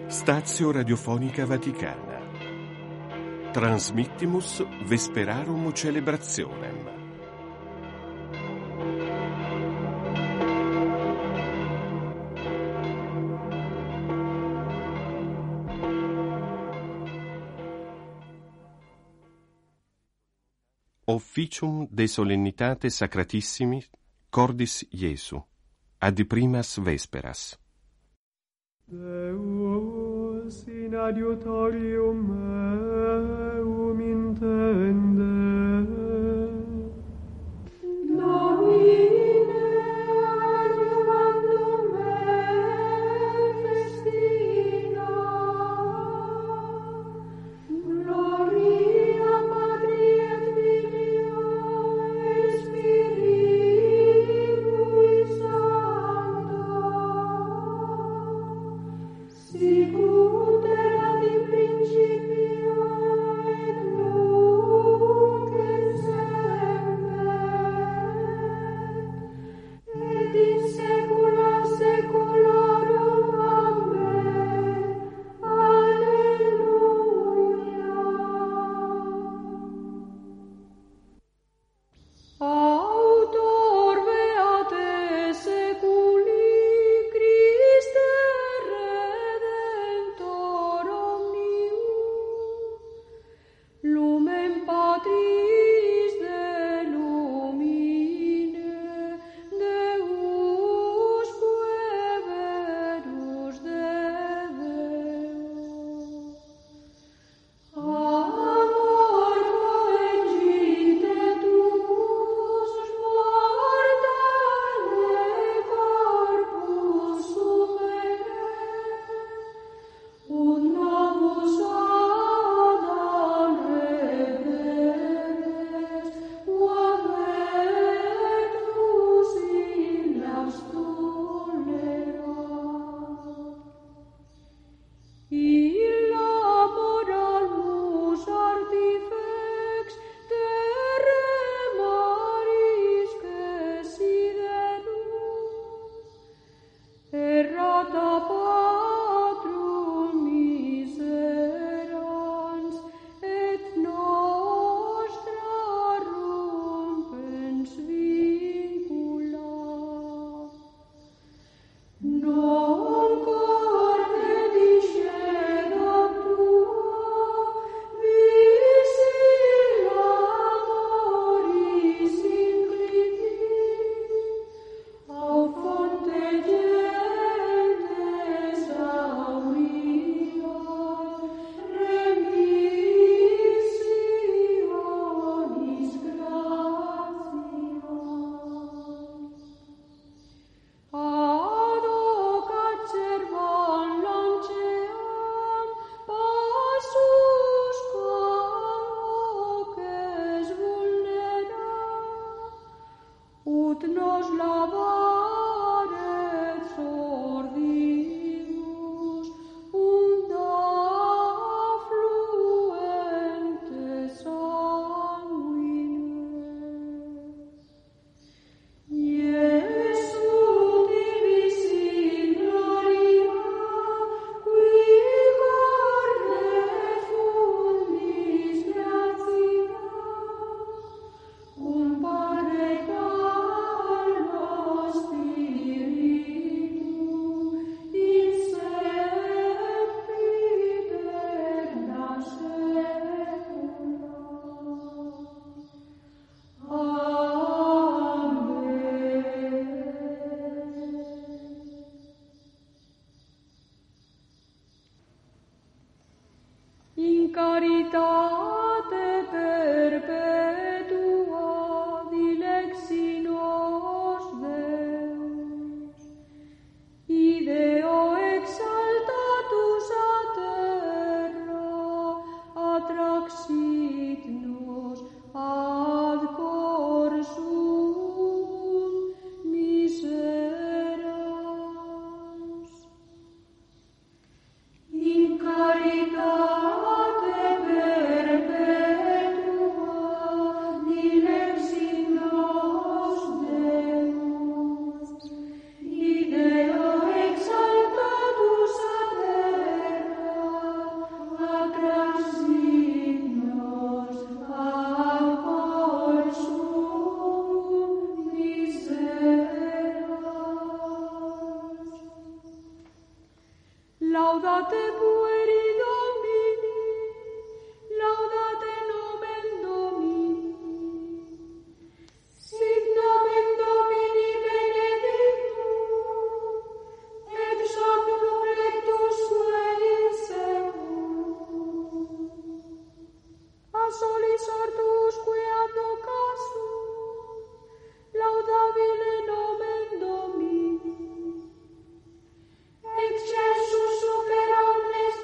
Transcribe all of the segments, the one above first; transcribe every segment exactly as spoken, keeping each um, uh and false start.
Stazio Radiofonica Vaticana. Transmittimus Vesperarum Celebrationem. Officium de solennitate sacratissimi cordis Iesu, ad primas vesperas. Deus in adiutorium meum intende. Domine adiuvandum me festina. Gloria Patri et Filio et Spiritui Sancto. Sicut erat in principio et nunc et semper, et in saecula saeculorum. Amen. Alleluia. Autor beate seculi Christe Redentor omnium, lumen Patris de lumine, Deusque verus de Deo. Amor coengite tuus, mortale corpus sumere, ut novus Adam reveres, quod vetus illas tolerat. Illa moralmus artifex terre marisque siderus, errata patrum miserans, et nostra rumpens vincula. Non corde discedat tuo, visi lamoris incliti, au fonte gentes aurior, remissionis gratiae. Ad hoc acervam lanceam passus quam hoces vulnera, ut nos lavaret sordimus unda fluente sanguine. Iesu divis in gloria, qui corde fundis gratia, cum paret alma spiritu, in sempiterna saecula. Amen. In caritate perpetua dilexi nos Deus, ideo exaltatus a terra, attraxit nos ad corsum miseras. In caritate perpetua dilexi nos Deus, ideo exaltatus a terra, laudate pueri Domini, laudate nomen Domini, sit nomen Domini benedictum, ex hoc nunc sue in seculum. A solis ortus que advocassum, laudabile nomen Domini. Excelsus super omnes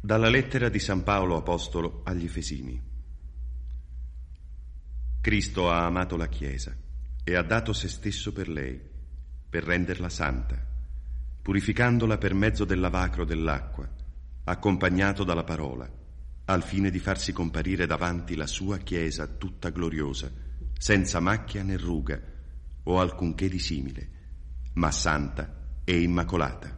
Dalla lettera di San Paolo Apostolo agli Efesini. Cristo ha amato la Chiesa e ha dato se stesso per lei, per renderla santa, purificandola per mezzo del lavacro dell'acqua, accompagnato dalla parola, al fine di farsi comparire davanti la sua Chiesa tutta gloriosa, senza macchia né ruga o alcunché di simile, ma santa e immacolata.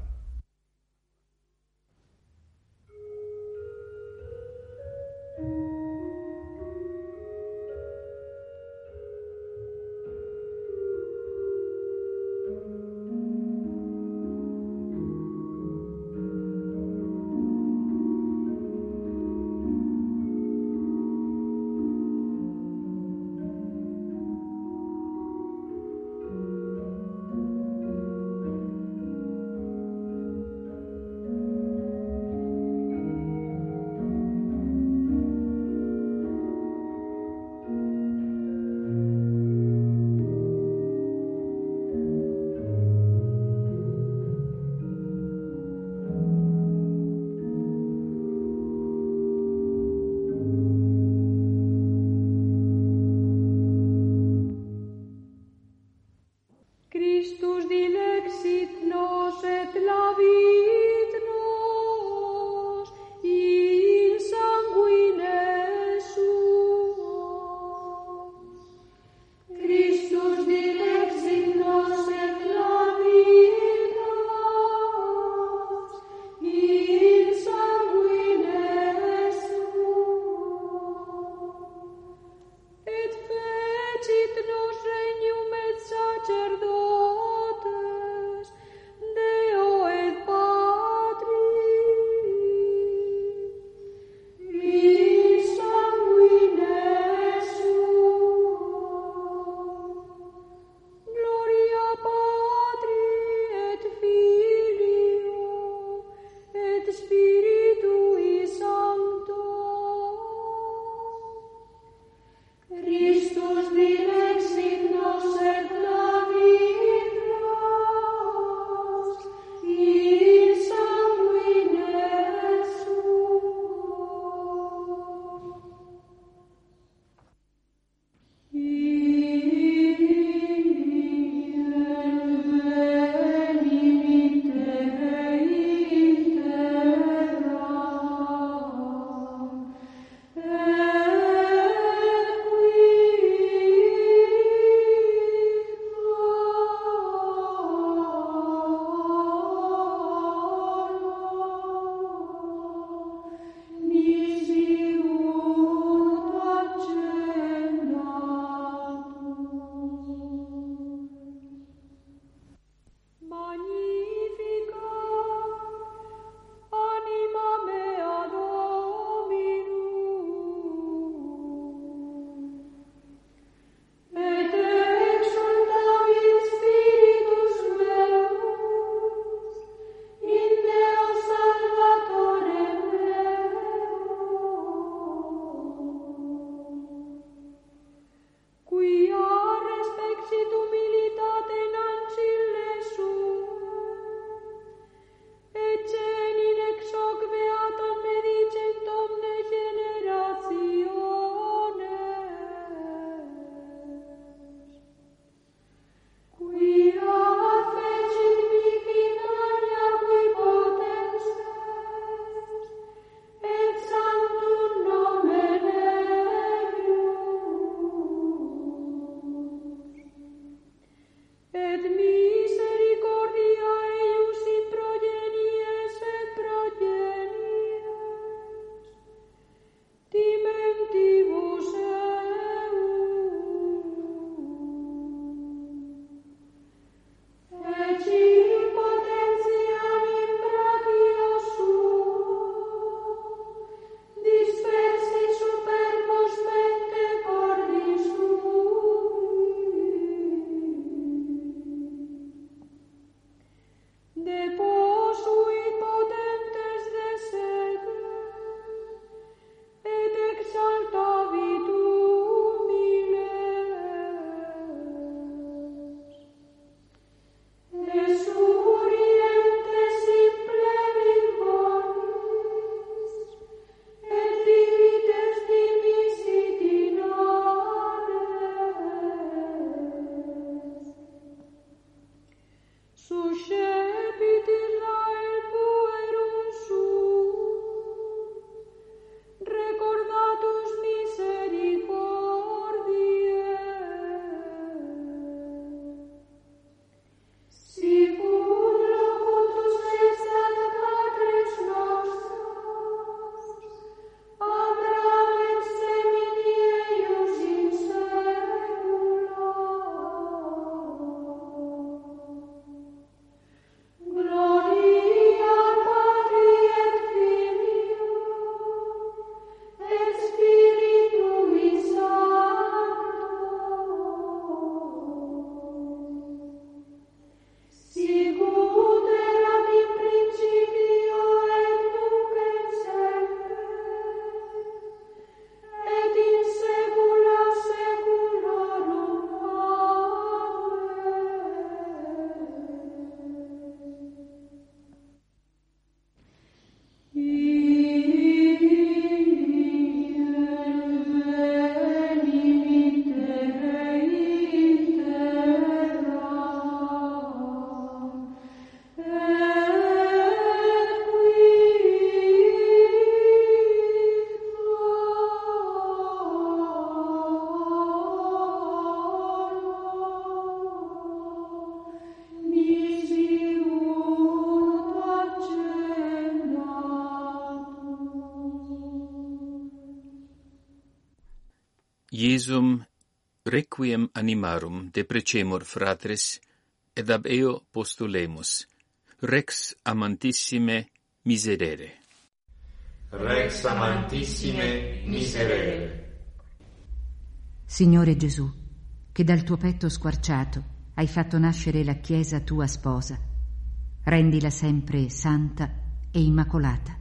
Iesum requiem animarum deprecemur fratres, ed ab eo postulemus, rex amantissime miserere. Rex amantissime miserere. Signore Gesù, che dal tuo petto squarciato hai fatto nascere la Chiesa tua sposa, rendila sempre santa e immacolata.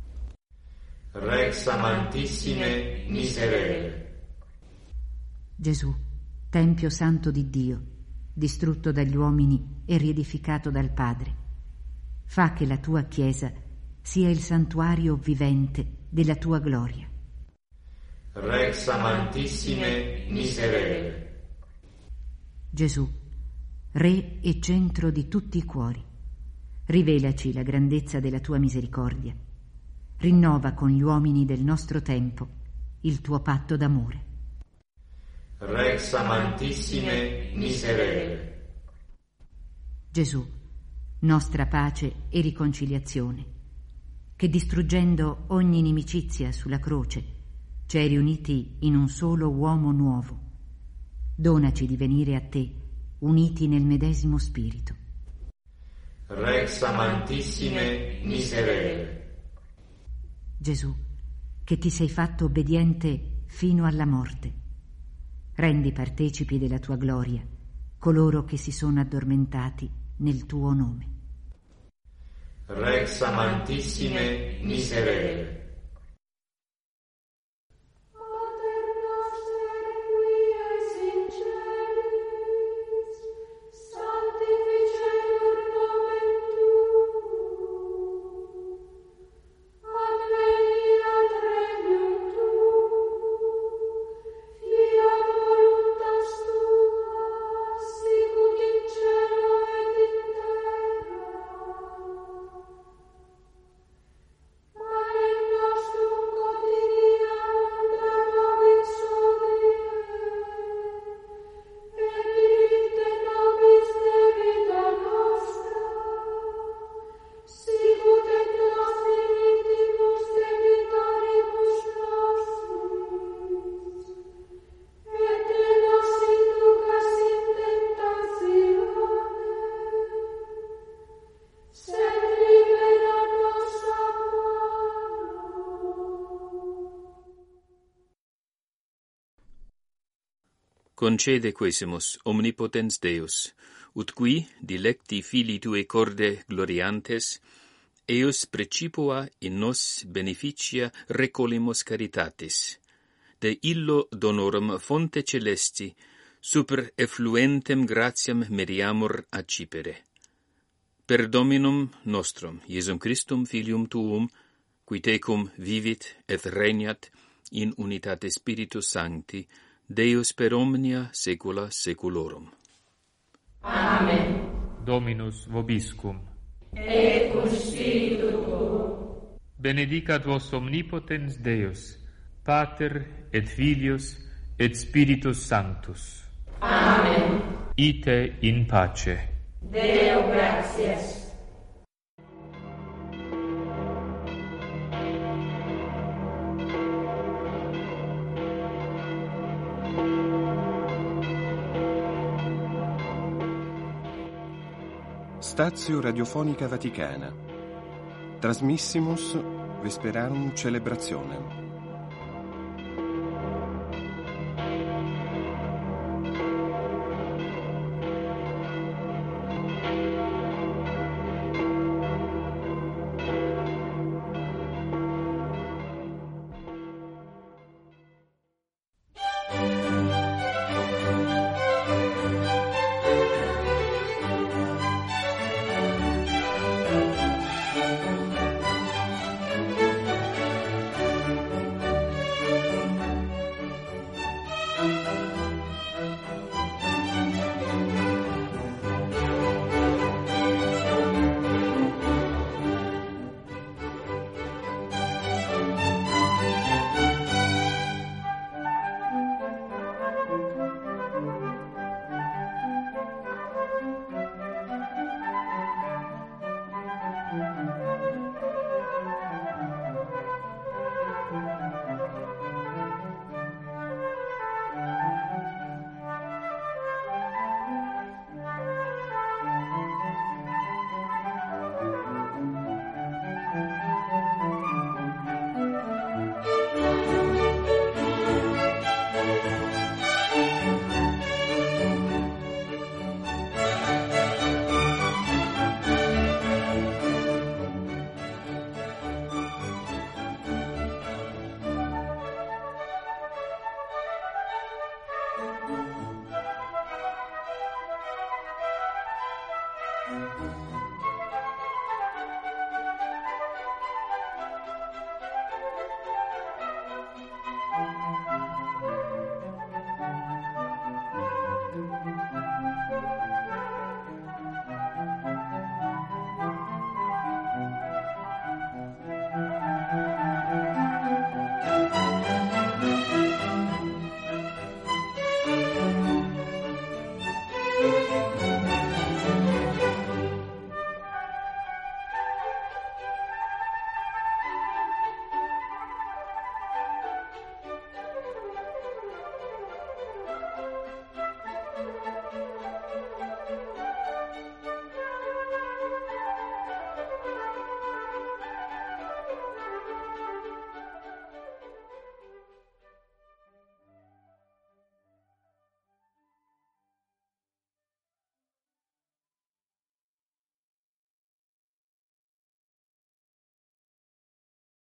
Rex amantissime miserere. Gesù, Tempio santo di Dio, distrutto dagli uomini e riedificato dal Padre, fa che la tua Chiesa sia il santuario vivente della tua gloria. Rex amantissime miserere. Gesù, Re e centro di tutti i cuori, rivelaci la grandezza della tua misericordia, rinnova con gli uomini del nostro tempo il tuo patto d'amore. Rex amantissime miserere. Gesù, nostra pace e riconciliazione, che distruggendo ogni inimicizia sulla croce ci hai riuniti in un solo uomo nuovo, donaci di venire a te uniti nel medesimo spirito. Rex amantissime miserere. Gesù, che ti sei fatto obbediente fino alla morte, rendi partecipi della tua gloria coloro che si sono addormentati nel tuo nome. Rex amantissime miserere. Concede quesimus, omnipotens Deus, ut qui, dilecti filii tui corde gloriantes, eus precipua in nos beneficia recolimus caritatis, de illo donorum fonte celesti, super effluentem gratiam meriamur accipere. Per Dominum nostrum, Iesum Christum filium tuum, qui tecum vivit et regnat in unitate Spiritus Sancti, Deus per omnia saecula saeculorum. Amen. Dominus vobiscum. Et cum spiritu tuo. Benedicat vos omnipotens Deus, Pater et Filius et Spiritus Sanctus. Amen. Ite in pace. Deo gratias. Stazio Radiofonica Vaticana. Trasmissimus Vesperarum Celebrationem.